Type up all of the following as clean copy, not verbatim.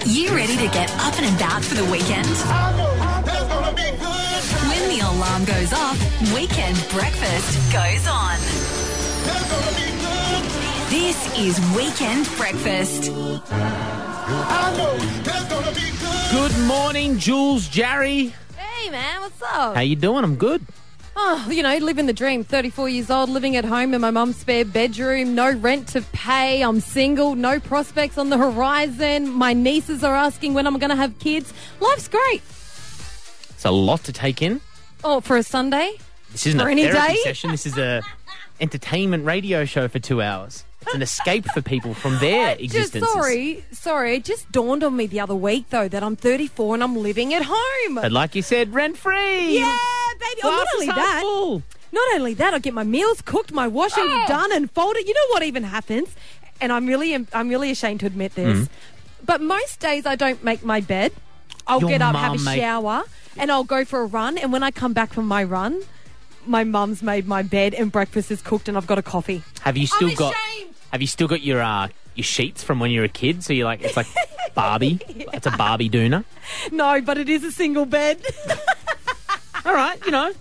You ready to get up and about for the weekend? I know there's gonna be good. When the alarm goes off, weekend breakfast goes on. There's gonna be good. This is Weekend Breakfast. I know there's gonna be good. Good morning, Jules, Jarry. Hey, man, what's up? How you doing? I'm good. Oh, living the dream. 34 years old, living at home in my mum's spare bedroom. No rent to pay. I'm single. No prospects on the horizon. My nieces are asking when I'm going to have kids. Life's great. It's a lot to take in. Oh, for a Sunday? This isn't For a any therapy day? session. This is a entertainment radio show for 2 hours. It's an escape for people from their existences. Sorry. It just dawned on me the other week, though, that I'm 34 and I'm living at home. But like you said, rent-free. Yeah, baby. Oh, Glass not is only half that. full. Not only that, I get my meals cooked, my washing done and folded. You know what even happens? And I'm really ashamed to admit this. But most days I don't make my bed. I'll Your get up, have a mum shower, and I'll go for a run. And when I come back from my run, my mum's made my bed and breakfast is cooked and I've got a coffee. Have you still got? ashamed. Have you still got your sheets from when you were a kid? So it's like Barbie. It's a Barbie doona. No, but it is a single bed. All right,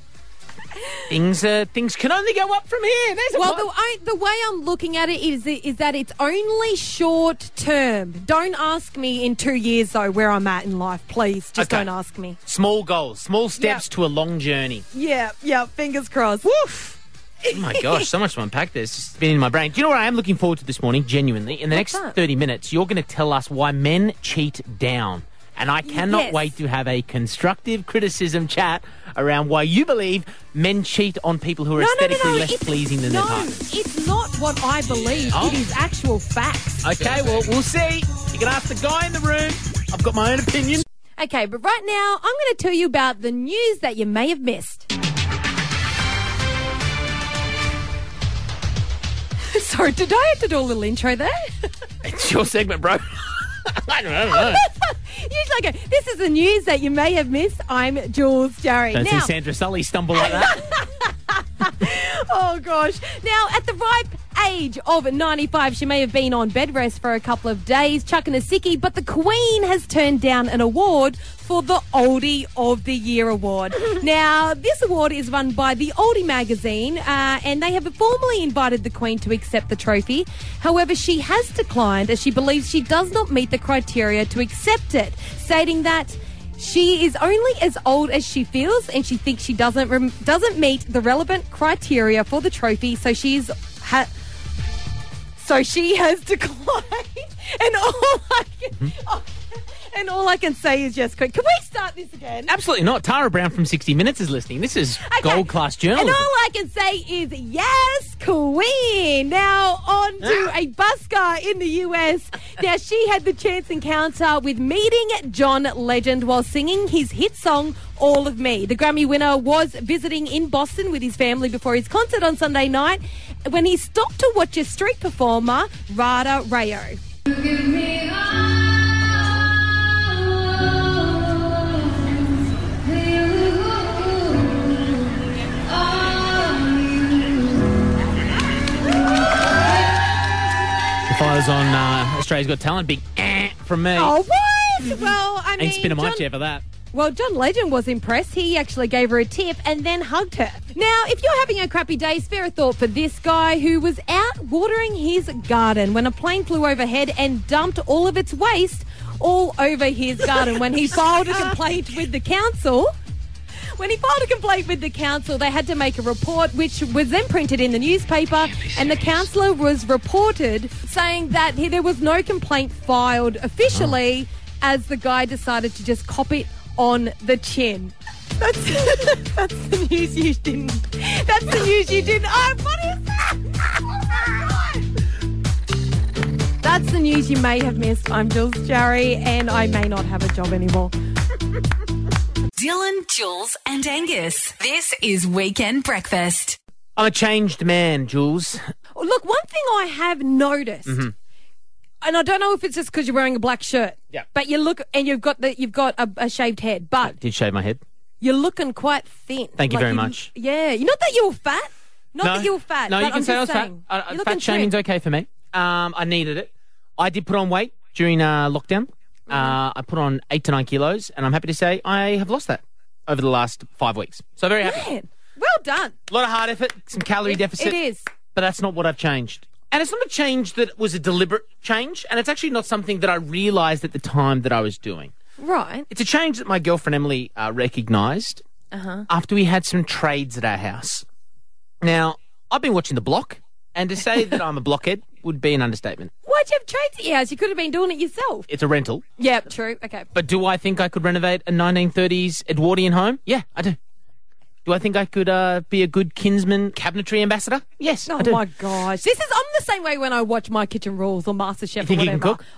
things can only go up from here. There's Well, the way I'm looking at it is that it's only short term. Don't ask me in 2 years, though, where I'm at in life. Please, just Okay. don't ask me. small goals, small steps Yeah. to a long journey. Yeah, fingers crossed. Woof. Oh my gosh, so much to unpack there. It's just been in my brain. Do you know what I am looking forward to this morning, genuinely? In the What's next that? 30 minutes, you're going to tell us why men cheat down. And I cannot Yes. wait to have a constructive criticism chat around why you believe men cheat on people who are aesthetically less pleasing than their partners. It's not what I believe. Oh. It is actual facts. Okay, well, we'll see. You can ask the guy in the room. I've got my own opinion. Okay, but right now, I'm going to tell you about the news that you may have missed. Sorry, did I have to do a little intro there? It's your segment, bro. I don't know. Usually I go, this is the news that you may have missed. I'm Jules Jarry. Don't Now, see Sandra Sully stumble like that. oh gosh. Now, at the ripe age of 95, she may have been on bed rest for a couple of days, chucking a sickie, but the Queen has turned down an award for the Oldie of the Year award. Now, this award is run by the Oldie magazine, and they have formally invited the Queen to accept the trophy. However, she has declined as she believes she does not meet the criteria to accept it, stating that she is only as old as she feels, and she thinks she doesn't meet the relevant criteria for the trophy. So she has declined, and all I can say is just quick. Can we start this again? Absolutely not. Tara Brown from 60 Minutes is listening. This is gold-class And journalism. all I can say is yes, Queen. Now on to a busker in the US. Now she had the chance encounter with meeting John Legend while singing his hit song All of Me. The Grammy winner was visiting in Boston with his family before his concert on Sunday night when he stopped to watch a street performer, Rada Rayo. If I was on Australia's Got Talent, big from me. Oh, what? Well, I mean, Ain't spinning my chair for that. Well, John Legend was impressed. He actually gave her a tip and then hugged her. Now, if you're having a crappy day, spare a thought for this guy who was out watering his garden when a plane flew overhead and dumped all of its waste all over his garden. When he filed a complaint with the council... they had to make a report, which was then printed in the newspaper, and the councillor was reported saying that there was no complaint filed officially as the guy decided to just cop it on the chin. That's the news you didn't. That's the news you didn't. Oh, what is that? That's the news you may have missed. I'm Jules Jarry, and I may not have a job anymore. Dylan, Jules, and Angus. This is Weekend Breakfast. I'm a changed man, Jules. Look, one thing I have noticed, and I don't know if it's just because you're wearing a black shirt, Yeah. but you look and you've got a shaved head, I but did shave my head. you're looking quite thin. Thank you very much. Yeah, not that you were fat. Not that you were fat. No, but you can I'm say I was just fat. saying, you're looking Fat shaming's trim. okay for me. I needed it. I did put on weight during lockdown. I put on 8 to 9 kilos, and I'm happy to say I have lost that over the last 5 weeks. So very happy. Man, well done. A lot of hard effort, some calorie deficit. It is. But that's not what I've changed. And it's not a change that was a deliberate change, and it's actually not something that I realised at the time that I was doing. Right. It's a change that my girlfriend Emily recognised after we had some trades at our house. Now, I've been watching The Block, and to say that I'm a blockhead would be an understatement. Why'd you have trades at your house? You could have been doing it yourself. It's a rental. Yeah, true. Okay. But do I think I could renovate a 1930s Edwardian home? Yeah, I do. Do I think I could be a good Kinsman cabinetry ambassador? Yes, Oh I do. my gosh. I'm the same way when I watch My Kitchen Rules or MasterChef You think or you whatever. can cook?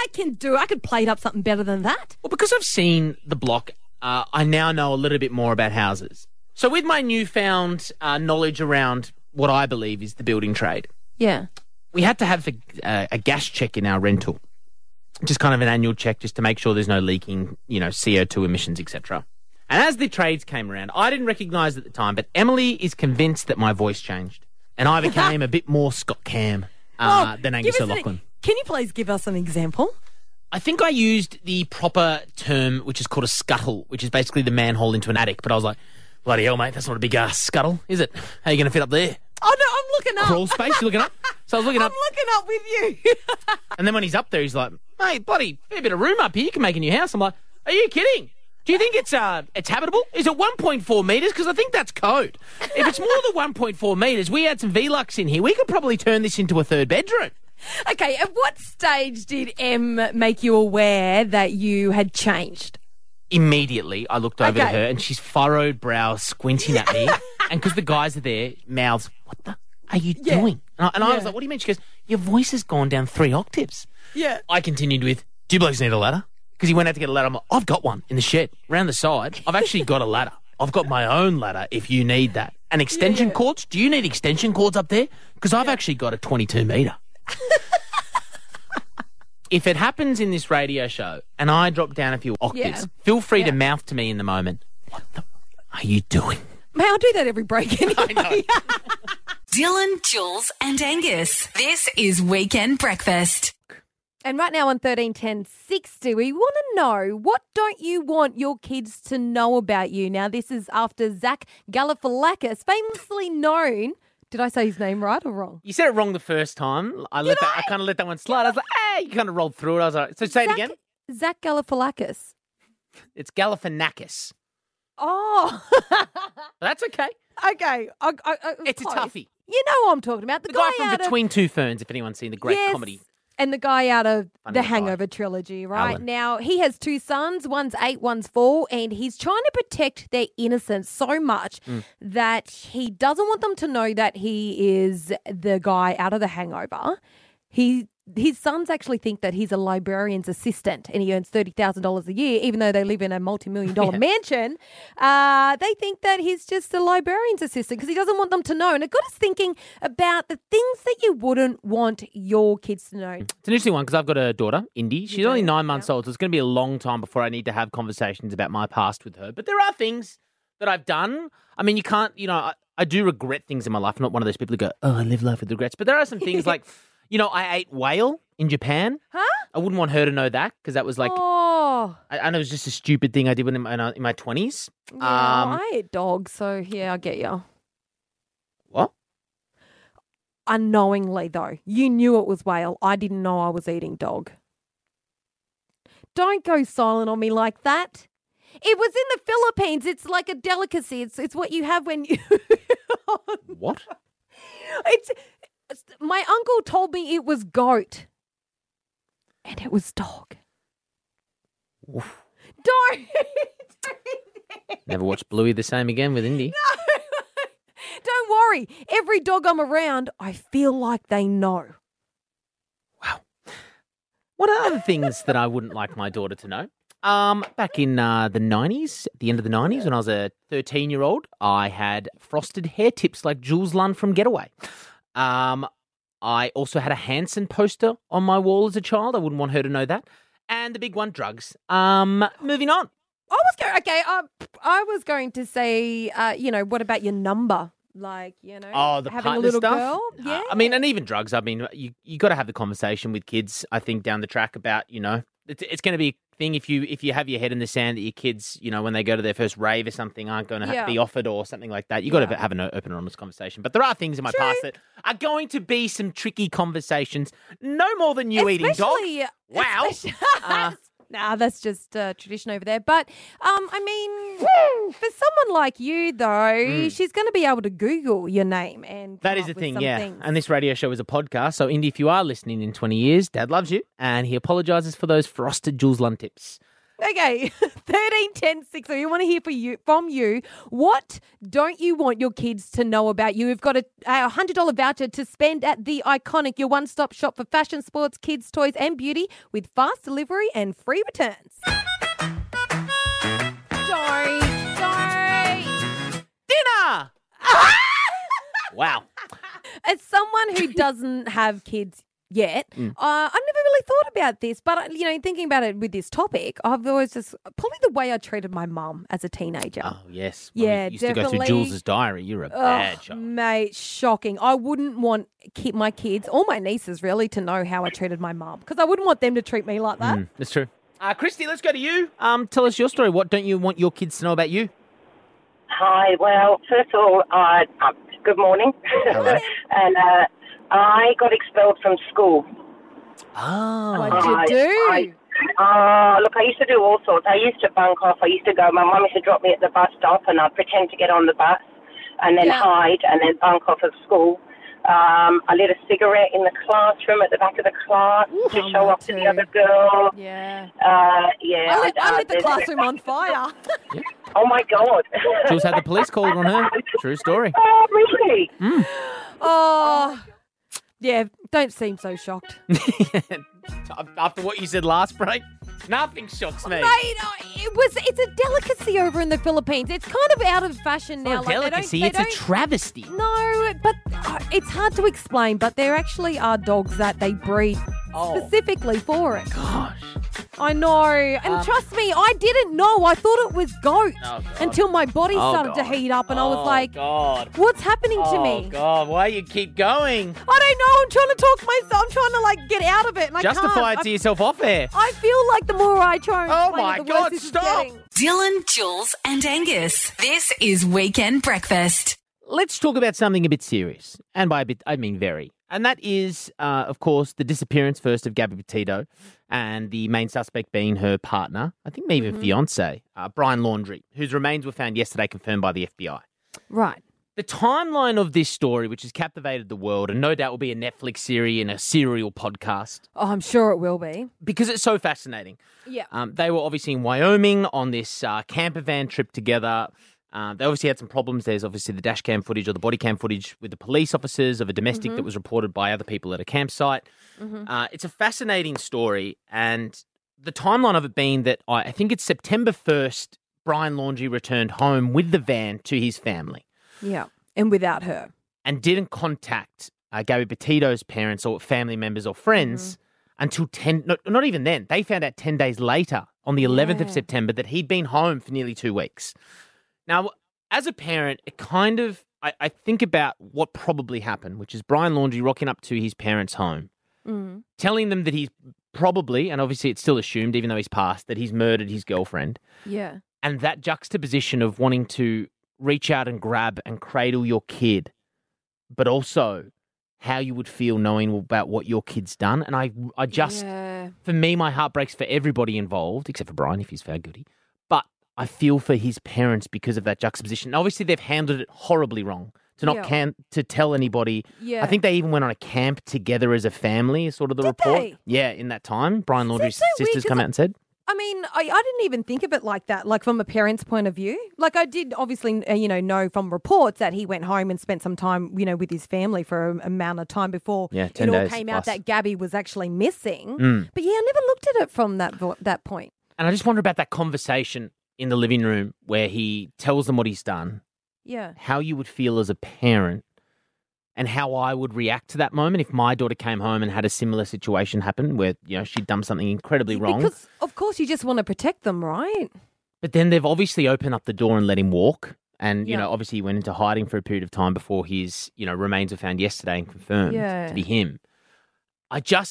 I could plate up something better than that. Well, because I've seen The Block, I now know a little bit more about houses. So with my newfound knowledge around what I believe is the building trade, Yeah. we had to have a gas check in our rental. Just kind of an annual check just to make sure there's no leaking, CO2 emissions, etc. And as the trades came around, I didn't recognise at the time, but Emily is convinced that my voice changed. And I became a bit more Scott Cam than Angus O'Loughlin. Can you please give us an example? I think I used the proper term, which is called a scuttle, which is basically the manhole into an attic. But I was like, bloody hell, mate, that's not a big scuttle, is it? How are you going to fit up there? Oh, no, I'm looking up. Crawl space, you looking up? So I was looking up. I'm looking up with you. And then when he's up there, he's like, mate, bloody, fair bit of room up here. You can make a new house. I'm like, are you kidding? Do you think it's habitable? Is it 1.4 metres? Because I think that's code. If it's more than 1.4 metres, we had some Velux in here. We could probably turn this into a third bedroom. Okay, at what stage did Em make you aware that you had changed? Immediately, I looked over to Okay. her and she's furrowed brow squinting at me. And because the guys are there, mouths, what the are you doing? And I was like, what do you mean? She goes, your voice has gone down 3 octaves. Yeah. I continued with, do you blokes need a ladder? Because he went out to get a ladder. I'm like, I've got one in the shed, round the side. I've actually got a ladder. I've got my own ladder if you need that. And extension cords? Do you need extension cords up there? Because I've actually got a 22 metre. If it happens in this radio show and I drop down a few octaves, feel free to mouth to me in the moment, what the are you doing? May I do that every break anyway? I know. Dylan, Jules, and Angus. This is Weekend Breakfast. And right now on 131060, we want to know, what don't you want your kids to know about you? Now, this is after Zach Galifianakis, famously known. Did I say his name right or wrong? You said it wrong the first time. I kind of let that one slide. I was like, hey, you kind of rolled through it. I was like, so say it again. Zach Galifianakis. It's Galifianakis. Oh. That's okay. Okay. It's a toughie. You know what I'm talking about. The guy from Between Two Ferns, if anyone's seen the great comedy. And the guy out of Funny the guy. Hangover trilogy, right? Alan. Now, he has 2 sons. One's 8, one's 4. And he's trying to protect their innocence so much that he doesn't want them to know that he is the guy out of the Hangover. His sons actually think that he's a librarian's assistant and he earns $30,000 a year, even though they live in a multi-million-dollar mansion. They think that he's just a librarian's assistant because he doesn't want them to know. And it got us thinking about the things that you wouldn't want your kids to know. It's an interesting one because I've got a daughter, Indy. She's only 9 months old, so it's going to be a long time before I need to have conversations about my past with her. But there are things that I've done. I mean, you can't, I do regret things in my life. I'm not one of those people who go, oh, I live life with regrets. But there are some things like... I ate whale in Japan. Huh? I wouldn't want her to know that because that was like, Oh, I know it was just a stupid thing I did in my 20s. yeah, I ate dogs, so yeah, I get you. What? Unknowingly, though. You knew it was whale. I didn't know I was eating dog. Don't go silent on me like that. It was in the Philippines. It's like a delicacy. It's what you have when you... What? My uncle told me it was goat. And it was dog. Oof. Don't. Never watch Bluey the same again with Indy. Don't worry. Every dog I'm around, I feel like they know. Wow. What are other things that I wouldn't like my daughter to know? Back in the 90s, at the end of the 90s, when I was a 13-year-old, I had frosted hair tips like Jules Lund from Getaway. I also had a Hanson poster on my wall as a child. I wouldn't want her to know that. And the big one, drugs. Moving on. I was going to say, what about your number? Like, the having a partner little stuff. girl. Yeah. I mean, and even drugs. I mean, you got to have the conversation with kids, I think, down the track about, it's going to be a thing if you have your head in the sand that your kids, when they go to their first rave or something, aren't going to be offered or something like that. You've got to have an open and honest conversation. But there are things in my past that are going to be some tricky conversations. No more than you eating dog. Wow. Nah, that's just tradition over there. But, for someone like you, though, she's going to be able to Google your name. And that is the thing, things. And this radio show is a podcast. So, Indy, if you are listening in 20 years, Dad loves you. And he apologises for those frosted Jules Lund tips. Okay, 13, 10, 6. So we want to hear from you. What don't you want your kids to know about you? We've got a $100 voucher to spend at The Iconic, your one-stop shop for fashion, sports, kids, toys and beauty with fast delivery and free returns. Don't. Dinner! Wow. As someone who doesn't have kids yet, I've never really thought about this, but thinking about it with this topic, I've always just probably the way I treated my mum as a teenager. Oh yes, yeah, you used to go through Jules's diary. You're a bad child, mate. Shocking. I wouldn't want my kids or my nieces really to know how I treated my mum because I wouldn't want them to treat me like that. That's true. Christy, let's go to you. Tell us your story. What don't you want your kids to know about you? Hi. Well, first of all, good morning. Hello. And I got expelled from school. Oh. What'd you do? Look, I used to do all sorts. I used to bunk off. My mum used to drop me at the bus stop and I'd pretend to get on the bus and then hide and then bunk off of school. I lit a cigarette in the classroom at the back of the class to show off to the other girl. Yeah. I lit the classroom on fire. Oh, my God. Jules had the police called on her. True story. Oh, really? Oh, yeah, don't seem so shocked. After what you said last break, nothing shocks me. Mate, it's a delicacy over in the Philippines. It's kind of out of fashion now. It's not a delicacy, it's a travesty. No, but it's hard to explain, but there actually are dogs that they breed specifically for it. Gosh. I know. And trust me, I didn't know. I thought it was goat until my body started to heat up and I was like, what's happening to me? Oh, God, why you keep going? I don't know. I'm trying to talk myself. I'm trying to, get out of it and I can't. Justify it to yourself off air. I feel like the more I try and Oh, explain my it, the worse God, this is stop. getting. Dylan, Jules, and Angus. This is Weekend Breakfast. Let's talk about something a bit serious. And by a bit, I mean very. And that is, of course, the disappearance first of Gabby Petito and the main suspect being her partner, I think maybe even fiance, Brian Laundrie, whose remains were found yesterday, confirmed by the FBI. Right. The timeline of this story, which has captivated the world and no doubt will be a Netflix series and a serial podcast. Oh, I'm sure it will be. Because it's so fascinating. Yeah. They were obviously in Wyoming on this camper van trip together. They obviously had some problems. There's obviously the dash cam footage or the body cam footage with the police officers of a domestic that was reported by other people at a campsite. It's a fascinating story, and the timeline of it being that I think it's September 1st, Brian Laundrie returned home with the van to his family. Yeah, and without her. And didn't contact Gabby Petito's parents or family members or friends until not even then. They found out 10 days later on the 11th of September that he'd been home for nearly 2 weeks. Now, as a parent, it kind of, I think about what probably happened, which is Brian Laundrie rocking up to his parents' home, telling them that he's probably, and obviously it's still assumed, even though he's passed, that he's murdered his girlfriend. Yeah. And that juxtaposition of wanting to reach out and grab and cradle your kid, but also how you would feel knowing about what your kid's done. And I just, for me, my heart breaks for everybody involved, except for Brian if he's found guilty. But I feel for his parents because of that juxtaposition. Obviously, they've handled it horribly wrong to not to tell anybody. Yeah. I think they even went on a camp together as a family, is sort of the report. They? Yeah, in that time. Brian Laundrie's sisters come out and said. I mean, I didn't even think of it like that, like from a parent's point of view. Like I did obviously, know from reports that he went home and spent some time, with his family for an amount of time before 10 it all days came plus. out that Gabby was actually missing. But yeah, I never looked at it from that point. And I just wonder about that conversation in the living room where he tells them what he's done. Yeah. How you would feel as a parent and how I would react to that moment if my daughter came home and had a similar situation happen where, she'd done something incredibly wrong. Because, of course, you just want to protect them, right? But then they've obviously opened up the door and let him walk. And, obviously he went into hiding for a period of time before his, remains were found yesterday and confirmed to be him. I just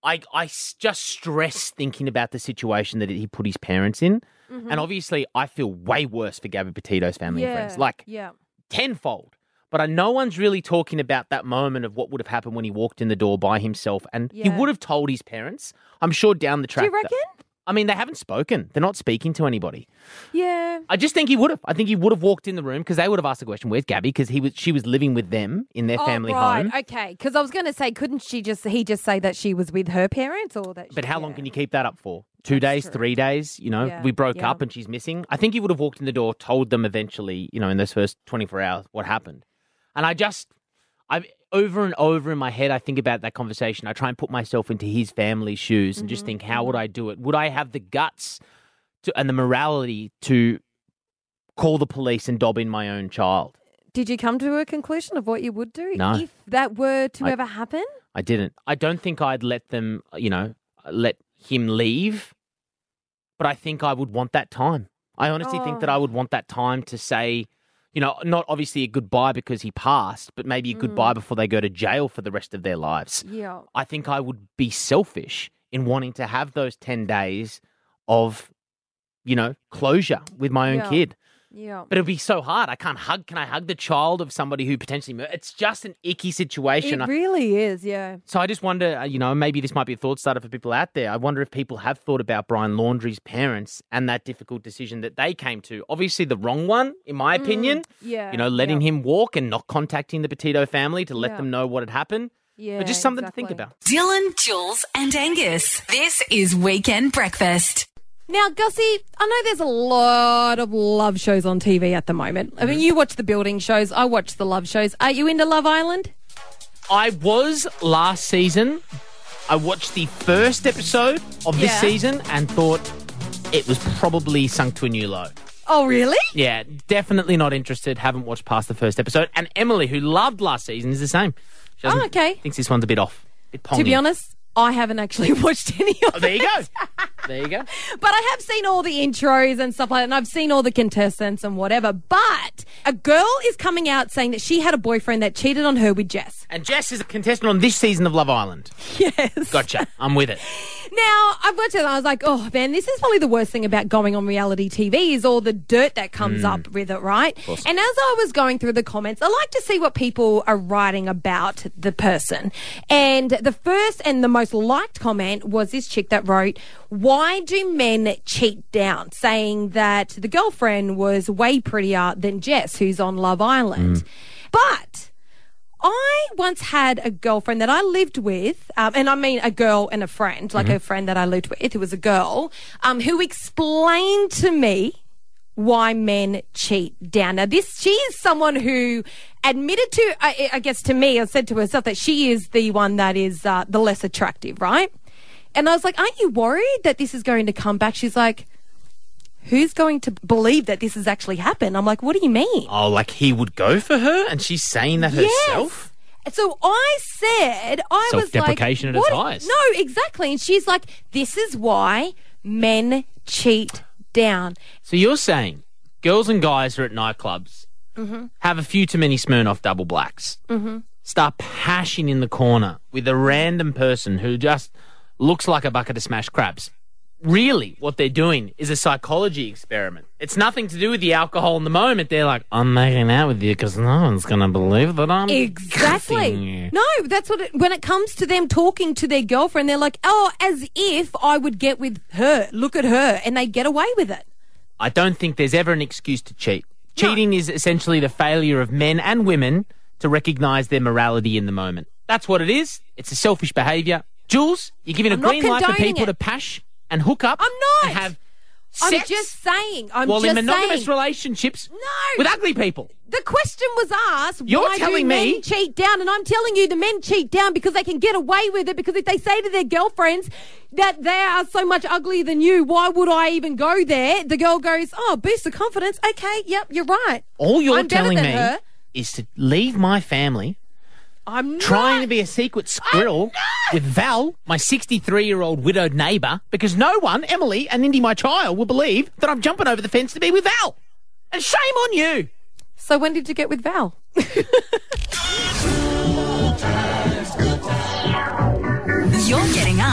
just stress thinking about the situation that he put his parents in. And obviously, I feel way worse for Gabby Petito's family and friends. Like, tenfold. But no one's really talking about that moment of what would have happened when he walked in the door by himself. And he would have told his parents, I'm sure, down the track. Do you reckon? I mean, they haven't spoken. They're not speaking to anybody. Yeah. I just think he would have. I think he would have walked in the room because they would have asked the question, where's Gabby? Because she was living with them in their family home. Okay. Because I was going to say, couldn't he just say that she was with her parents or that? But how long can you keep that up for? 2 days, 3 days? You know, we broke up and she's missing. I think he would have walked in the door, told them eventually, you know, in those first 24 hours what happened. And I over and over in my head, I think about that conversation. I try and put myself into his family's shoes and just think, how would I do it? Would I have the guts and the morality to call the police and dob in my own child? Did you come to a conclusion of what you would do No. if that were to ever happen? I didn't. I don't think I'd let them, let him leave, but I think I would want that time. I honestly think that I would want that time to say, not obviously a goodbye because he passed, but maybe a goodbye before they go to jail for the rest of their lives. Yeah. I think I would be selfish in wanting to have those 10 days of, closure with my own kid. Yeah. But it'd be so hard. Can I hug the child of somebody who potentially murdered? It's just an icky situation. It really is, yeah. So I just wonder, maybe this might be a thought starter for people out there. I wonder if people have thought about Brian Laundrie's parents and that difficult decision that they came to. Obviously the wrong one, in my opinion. Yeah. Letting him walk and not contacting the Petito family to let them know what had happened. Yeah, but just something to think about. Dylan, Jules and Angus. This is Weekend Breakfast. Now, Gussie, I know there's a lot of love shows on TV at the moment. I mean, you watch the building shows. I watch the love shows. Are you into Love Island? I was last season. I watched the first episode of this season and thought it was probably sunk to a new low. Oh, really? Yeah, definitely not interested. Haven't watched past the first episode. And Emily, who loved last season, is the same. She okay. Thinks this one's a bit off. A bit To be honest, I haven't actually watched any of it. There you go. There you go. But I have seen all the intros and stuff like that, and I've seen all the contestants and whatever. But a girl is coming out saying that she had a boyfriend that cheated on her with Jess. And Jess is a contestant on this season of Love Island. Yes. Gotcha. I'm with it. Now, I've watched it and I was like, oh, man, this is probably the worst thing about going on reality TV is all the dirt that comes up with it, right? And as I was going through the comments, I like to see what people are writing about the person. And the first and the most liked comment was this chick that wrote, why do men cheat down? Saying that the girlfriend was way prettier than Jess, who's on Love Island. But I once had a girlfriend that I lived with, and I mean a girl and a friend, like a friend that I lived with, who was a girl, who explained to me why men cheat down. Now, she is someone who admitted to, I guess to me, or said to herself that she is the one that is the less attractive, right? And I was like, aren't you worried that this is going to come back? She's like, who's going to believe that this has actually happened? I'm like, what do you mean? Oh, like he would go for her and she's saying that herself? So I said, I was like... Self-deprecation at its what? highest. No, exactly. And she's like, this is why men cheat down. So you're saying girls and guys are at nightclubs, have a few too many Smirnoff double blacks, start pashing in the corner with a random person who just looks like a bucket of smashed crabs. Really, what they're doing is a psychology experiment. It's nothing to do with the alcohol in the moment. They're like, I'm making out with you because no one's going to believe that I'm cuffing you. No, that's what when it comes to them talking to their girlfriend, they're like, oh, as if I would get with her. Look at her. And they get away with it. I don't think there's ever an excuse to cheat. Cheating is essentially the failure of men and women to recognise their morality in the moment. That's what it is. It's a selfish behaviour. Jules, you're giving a green light for people to pash and hook up. I'm not. And have sex. I'm just saying. In monogamous relationships with ugly people. The question was asked, You're why telling do me men cheat down? And I'm telling you the men cheat down because they can get away with it, because if they say to their girlfriends that they are so much uglier than you, why would I even go there? The girl goes, oh, boost of confidence. Okay, yep, you're right. All you're I'm telling me her. is to leave my family. I'm trying to be a secret squirrel with Val, my 63-year-old widowed neighbour, because no one, Emily and Indy, my child, will believe that I'm jumping over the fence to be with Val. And shame on you. So when did you get with Val? You're getting up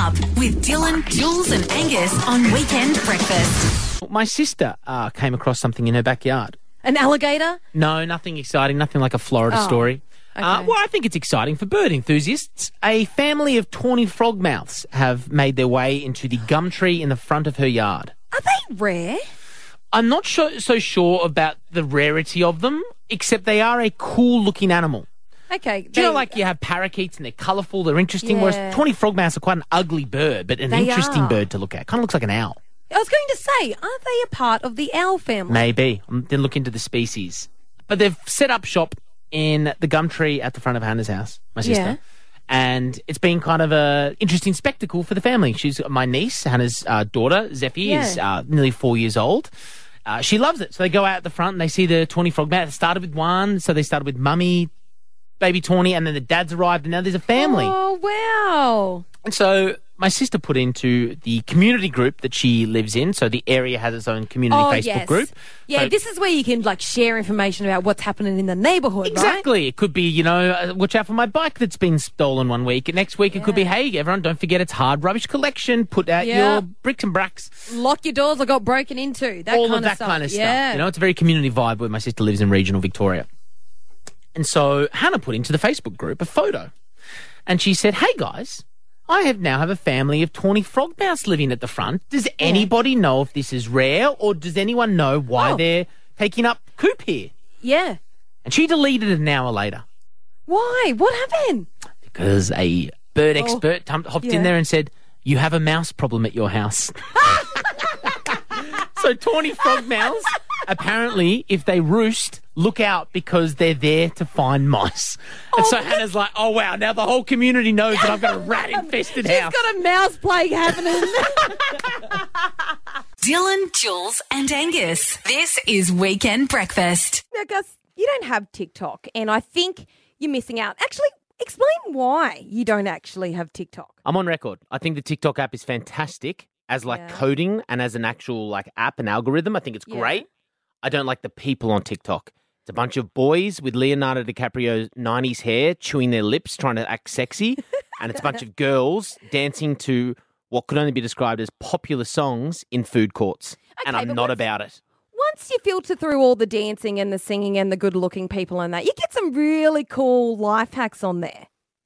up with Dylan, Jules and Angus on Weekend Breakfast. My sister came across something in her backyard. An alligator? No, nothing exciting, nothing like a Florida story. okay. Well, I think it's exciting for bird enthusiasts. A family of tawny frogmouths have made their way into the gum tree in the front of her yard. Are they rare? I'm not so sure about the rarity of them, except they are a cool-looking animal. Okay. Do you know, like, you have parakeets and they're colourful, they're interesting, Yeah. whereas tawny frogmouths are quite an ugly bird, but an They interesting are. bird to look at. Kind of looks like an owl. I was going to say, aren't they a part of the owl family? Maybe. Then look into the species. But they've set up shop in the gum tree at the front of Hannah's house, my sister. Yeah. And it's been kind of a interesting spectacle for the family. She's my niece, Hannah's daughter, Zeffie, is nearly 4 years old. She loves it. So they go out at the front and they see the tawny frogmouth. They started with one, so they started with Mummy, baby tawny, and then the dad's arrived, and now there's a family. Oh, wow. And so my sister put into the community group that she lives in. So the area has its own community Facebook group. Yeah, So- this is where you can like share information about what's happening in the neighbourhood, right? Exactly. It could be, watch out for my bike that's been stolen one week. And next week it could be, hey, everyone, don't forget it's hard rubbish collection. Put out Yeah. your bricks and bracks. Lock your doors, I got broken into. That All kind of that stuff. kind of Yeah. stuff. It's a very community vibe where my sister lives in regional Victoria. And so Hannah put into the Facebook group a photo. And she said, hey, guys, I now have a family of tawny frogmouths living at the front. Does anybody know if this is rare, or does anyone know why they're taking up coop here? Yeah. And she deleted it an hour later Why? What happened? because a bird expert hopped in there and said, you have a mouse problem at your house. So tawny frogmouths, apparently, if they roost, look out because they're there to find mice. And so Hannah's like, oh, wow, now the whole community knows that I've got a rat-infested house. She's got a mouse plague happening. Dylan, Jules and Angus. This is Weekend Breakfast. Now, Gus, you don't have TikTok, and I think you're missing out. Actually, explain why you don't actually have TikTok. I'm on record. I think the TikTok app is fantastic as coding and as an actual app and algorithm. I think it's great. I don't like the people on TikTok. It's a bunch of boys with Leonardo DiCaprio's 90s hair chewing their lips trying to act sexy. And it's a bunch of girls dancing to what could only be described as popular songs in food courts. And Okay, I'm but not what's- about it. Once you filter through all the dancing and the singing and the good-looking people and that, you get some really cool life hacks on there.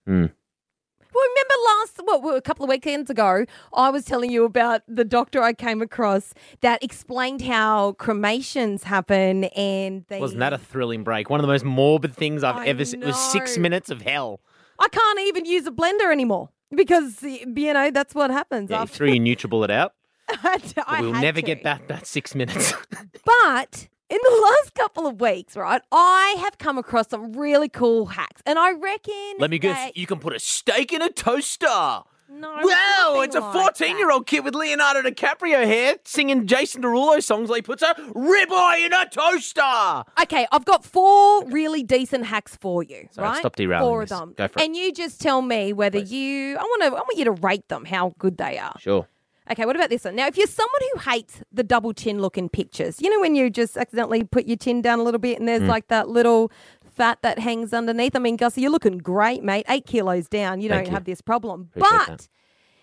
Well, remember a couple of weekends ago, I was telling you about the doctor I came across that explained how cremations happen and they... Wasn't that a thrilling break? One of the most morbid things I've I ever seen. It was 6 know. minutes of hell. I can't even use a blender anymore because, that's what happens. Yeah, you after threw your Nutribullet out. I We'll had never to. get back that 6 minutes. But in the last couple of weeks, right, I have come across some really cool hacks. And I reckon... Let me guess. that- You can put a steak in a toaster. No, Wow, nothing it's a like 14-year-old kid with Leonardo DiCaprio hair singing Jason Derulo songs like he puts a ribeye in a toaster. that. Okay, I've got 4 really decent hacks for you, Sorry, right? stop derailing 4 of this. them. Go for it. And you just tell me whether I want you to rate them, how good they are. Sure. Okay, what about this one? Now, if you're someone who hates the double chin look in pictures, you know when you just accidentally put your chin down a little bit and there's like that little fat that hangs underneath? I mean, Gussie, you're looking great, mate. 8 kilos down. You Thank don't you. have this problem. Appreciate But that.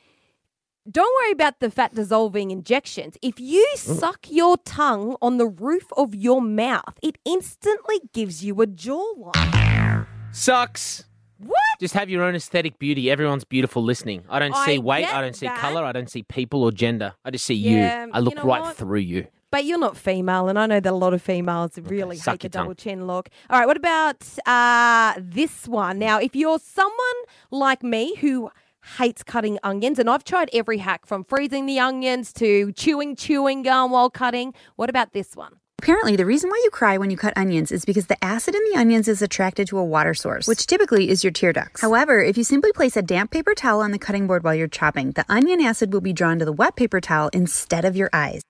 don't worry about the fat dissolving injections. If you suck your tongue on the roof of your mouth, it instantly gives you a jawline. Sucks. What? Just have your own aesthetic beauty. Everyone's beautiful listening. I don't see I weight. get I don't see that. colour. I don't see people or gender. I just see Yeah, you. I you look know right what? through you. But you're not female, and I know that a lot of females really suck hate the your tongue. double chin look. All right, what about this one? Now, if you're someone like me who hates cutting onions, and I've tried every hack from freezing the onions to chewing gum while cutting, what about this one? Apparently, the reason why you cry when you cut onions is because the acid in the onions is attracted to a water source, which typically is your tear ducts. However, if you simply place a damp paper towel on the cutting board while you're chopping, the onion acid will be drawn to the wet paper towel instead of your eyes.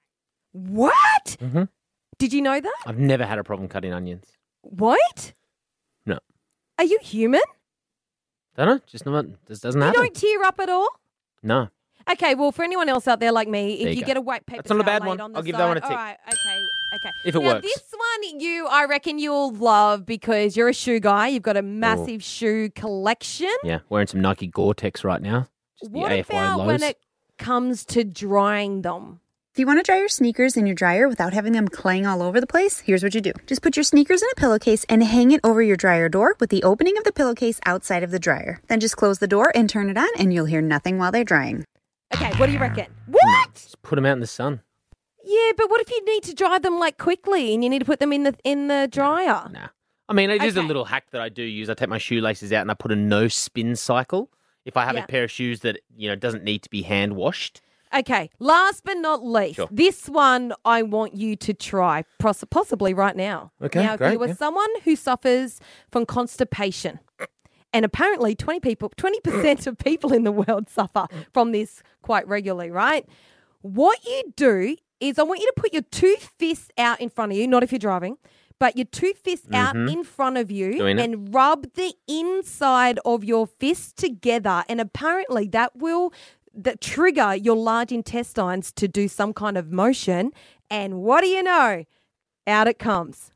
What? Mhm. Did you know that? I've never had a problem cutting onions. What? No. Are you human? Don't know. Just doesn't You happen. don't tear up at all? No. Okay, well, for anyone else out there like me, There if you you go. get a white paper That's not a towel bad laid one. on the I'll give side, that one a tick. All right, okay. If it now, works. this one, I reckon you'll love because you're a shoe guy. You've got a massive shoe collection. Yeah, wearing some Nike Gore-Tex right now. What AFY about lows. when it comes to drying them? If you want to dry your sneakers in your dryer without having them clang all over the place, here's what you do. Just put your sneakers in a pillowcase and hang it over your dryer door with the opening of the pillowcase outside of the dryer. Then just close the door and turn it on and you'll hear nothing while they're drying. Okay, what do you reckon? What? Just put them out in the sun. Yeah, but what if you need to dry them like quickly and you need to put them in the dryer? Nah. I mean, it is a Okay. little hack that I do use. I take my shoelaces out and I put a no spin cycle. If I have Yeah. a pair of shoes that, doesn't need to be hand washed. Okay, last but not least, Sure. this one I want you to try, possibly right now. Okay, now, if great, you were yeah. someone who suffers from constipation, and apparently 20% of people in the world suffer from this quite regularly, right? What you do is I want you to put your two fists out in front of you, not if you're driving, but your two fists out in front of you Doing it. and rub the inside of your fists together. And apparently that will trigger your large intestines to do some kind of motion. And what do you know? Out it comes.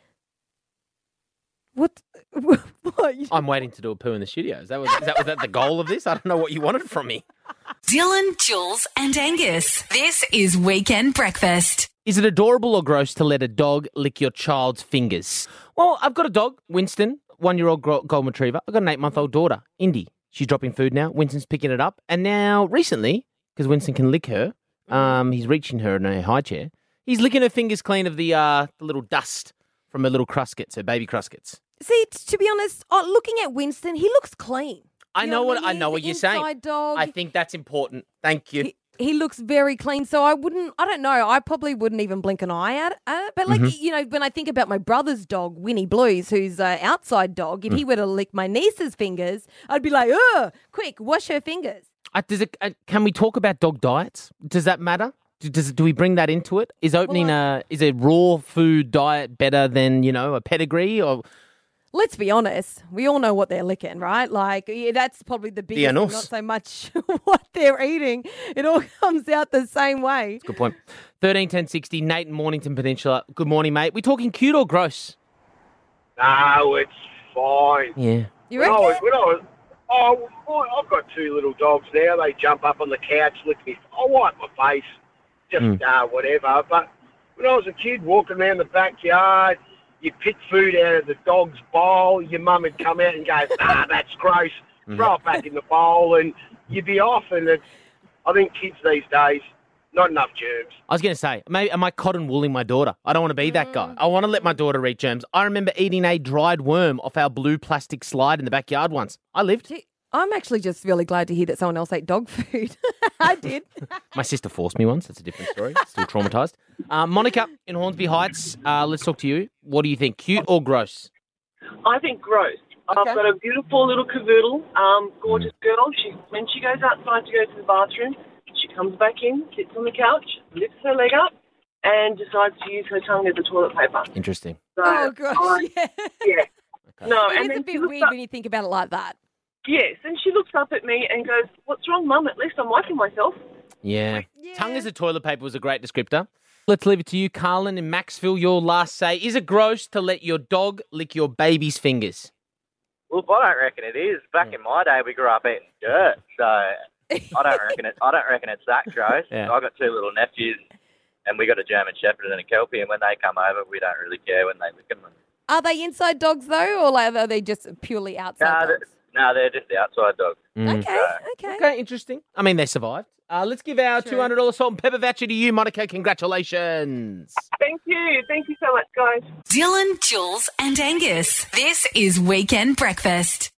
What? I'm waiting to do a poo in the studio. Was that the goal of this? I don't know what you wanted from me. Dylan, Jules, and Angus. This is Weekend Breakfast. Is it adorable or gross to let a dog lick your child's fingers? Well, I've got a dog, Winston, 1-year-old golden retriever. I've got an 8-month-old daughter, Indy. She's dropping food now. Winston's picking it up. And now, recently, because Winston can lick her, he's reaching her in a high chair. He's licking her fingers clean of the little dust from her little crustkets, her baby crustkets. See, to be honest, looking at Winston, he looks clean. I You know what what I mean? know He's what an you're saying. inside dog. I think that's important. Thank you. He looks very clean, so I don't know, I probably wouldn't even blink an eye at it. But when I think about my brother's dog, Winnie Blues, who's an outside dog, if he were to lick my niece's fingers, I'd be like, quick, wash her fingers. Can we talk about dog diets? Does that matter? Do we bring that into it? Is opening is a raw food diet better than, a pedigree or? Let's be honest, we all know what they're licking, right? Like, that's probably the biggest thing, not Dianos. so much what they're eating. It all comes out the same way. Good point. 131060, Nate in Mornington Peninsula. Good morning, mate. We talking cute or gross? No, it's fine. Yeah. You When reckon? I've got two little dogs now. They jump up on the couch, lick me. I wipe my face, just whatever. But when I was a kid, walking around the backyard, you pick food out of the dog's bowl. Your mum would come out and go, that's gross. Throw it back in the bowl, and you'd be off. And I think kids these days, not enough germs. I was going to say, maybe am I cotton wooling my daughter? I don't want to be that guy. I want to let my daughter eat germs. I remember eating a dried worm off our blue plastic slide in the backyard once. I lived. Gee, I'm actually just really glad to hear that someone else ate dog food. I did. My sister forced me once. That's a different story. Still traumatised. Monica in Hornsby Heights, let's talk to you. What do you think, cute or gross? I think gross. I've got a beautiful little cavoodle, gorgeous girl. When she goes outside to go to the bathroom, she comes back in, sits on the couch, lifts her leg up, and decides to use her tongue as a toilet paper. Interesting. So, Oh, gosh, yeah. yeah. No, It and is then a she bit looks weird up, when you think about it like that. yes, and she looks up at me and goes, "What's wrong, Mum? At least I'm wiping myself." Yeah. Yeah. Tongue as a toilet paper was a great descriptor. Let's leave it to you, Carlin in Maxville. Your last say. Is it gross to let your dog lick your baby's fingers? Well, I don't reckon it is. Back in my day, we grew up eating dirt, so I don't reckon it's that gross. Yeah. I've got two little nephews, and we got a German Shepherd and a Kelpie, and when they come over, we don't really care when they lick them. Are they inside dogs, though, or are they just purely outside dogs? No, they're just the outside dogs. Okay. Okay, interesting. I mean, they survived. Let's give our True. $200 salt and pepper voucher to you, Monica. Congratulations. Thank you. Thank you so much, guys. Dylan, Jules, and Angus. This is Weekend Breakfast.